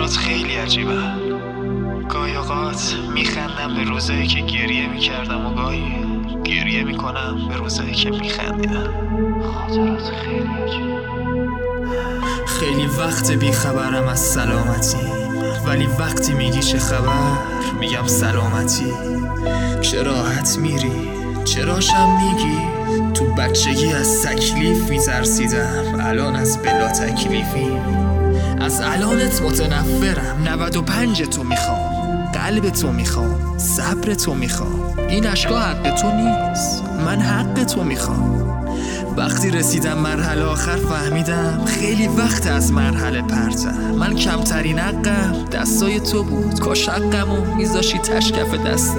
خاطرات خیلی عجیبه. گاهی اوقات میخندم به روزایی که گریه میکردم و گاهی گریه میکنم به روزایی که میخندیدم. خاطرات خیلی عجیبه. خیلی وقت بیخبرم از سلامتی، ولی وقتی میگی چه خبر میگم سلامتی. چه راحت میری، چراشم میگی. تو بچگی از تکلیف میترسیدم، الان از بلا تکلیفی. از الانت متنفرم، 95 تو میخوام، قلب تو میخوام، صبر تو میخوام. این اشکا حق تو نیست، من حق تو میخوام. وقتی رسیدم مرحله آخر فهمیدم خیلی وقت از مرحله پرتم. من کمترین حقم دستای تو بود، کاش حقمو میذاشی تشکف دستم.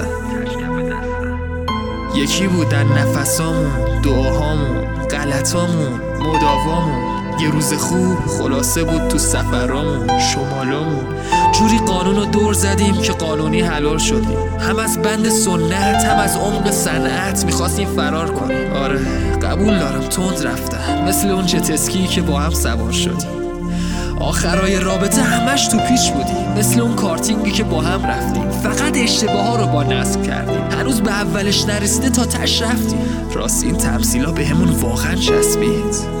یکی بودن نفسامون، دعاهامون، غلطامون، مداوامون. یه روز خوب خلاصه بود تو سفرامون، شمالامون. جوری قانونو دور زدیم که قانونی حلال شدیم. هم از بند سنت هم از عمق صنعت میخواستیم فرار کنیم. آره قبول دارم تند رفتم، مثل اون جت اسکی که با هم سوار شدیم. آخرای رابطه همش تو پیچ بودیم، مثل اون کارتینگی که با هم رفتیم. فقط اشتباه ها رو با نصب کردیم، هنوز به اولش نرسیده تا تش رفتیم. راست این تمثیلا به همون واقعا چسبید.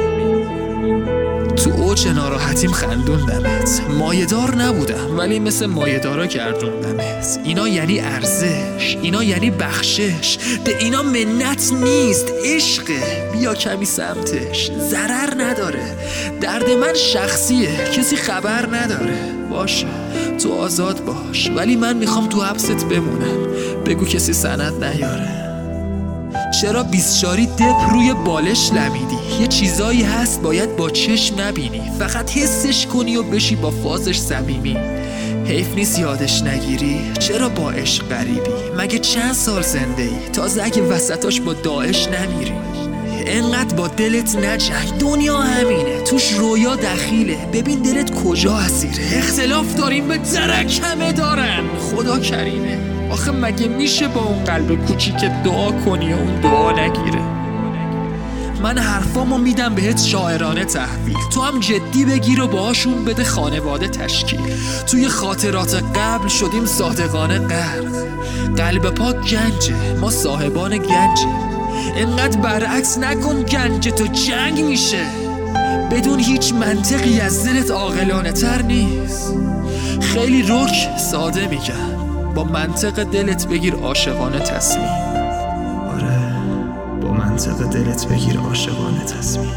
تو اوج ناراحتیم خندوندمت، مایه‌دار نبودم ولی مثل مایه‌دارا گردوندمت. اینا یعنی ارزش، اینا یعنی بخشش. به اینا منت نیست، عشقه. بیا کمی سمتش، ضرر نداره. درد من شخصیه، کسی خبر نداره. باشه تو آزاد باش، ولی من میخوام تو حبست بمونم. بگو کسی سند نیاره. چرا 24 دپ روی بالش لمیدی؟ یه چیزایی هست باید با چشم نبینی، فقط حسش کنی و بشی با فازش صمیمی. حیف نیست یادش نگیری، چرا با عشق غریبی؟ مگه چند سال زنده ای؟ تازه اگه وسطاش با داعش نمیری. انقدر با دلت نجنگ، دنیا همینه، توش رویا دخیله. ببین دلت کجا اسیره. اختلاف داریم به درک همه دارن، خدا کریمه. آخه مگه میشه با اون قلب کوچیک دعا کنی و اون دعا نگیره؟ من حرفامو میدم بهت شاعرانه تحویل، تو هم جدی بگیر و باهاشون بده خانواده تشکیل. توی خاطرات قبل شدیم صادقانه غرق. قلب پاک گنجه، ما صاحبان گنجیم. انقدر برعکس نکن، گنج تو جنگ میشه. بدون هیچ منطقی از دلت عاقلانه تر نیست. خیلی رک ساده میگم، با منطق دلت بگیر عاشقانه تصمیم. آره با منطق دلت بگیر عاشقانه تصمیم.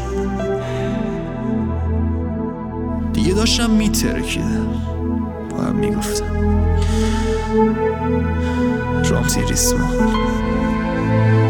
دیگه داشتم میترکیدم، با هم میگفتم رامتی ریسمان.